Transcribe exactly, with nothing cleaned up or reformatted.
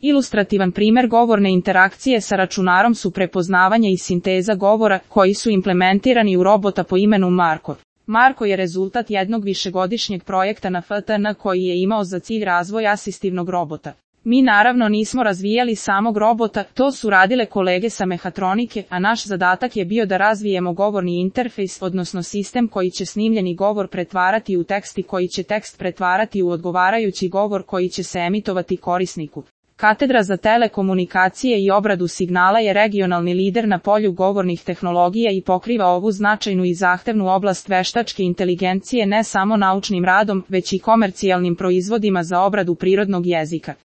Ilustrativan primer govorne interakcije sa računarom su prepoznavanje i sinteza govora, koji su implementirani u robota po imenu Marko. Marko je rezultat jednog višegodišnjeg projekta na F T N koji je imao za cilj razvoj asistivnog robota. Mi naravno nismo razvijali samog robota, to su radile kolege sa mehatronike, a naš zadatak je bio da razvijemo govorni interfejs, odnosno sistem koji će snimljeni govor pretvarati u tekst i koji će tekst pretvarati u odgovarajući govor koji će se emitovati korisniku. Katedra za telekomunikacije i obradu signala je regionalni lider na polju govornih tehnologija i pokriva ovu značajnu i zahtevnu oblast veštačke inteligencije ne samo naučnim radom, već i komercijalnim proizvodima za obradu prirodnog jezika.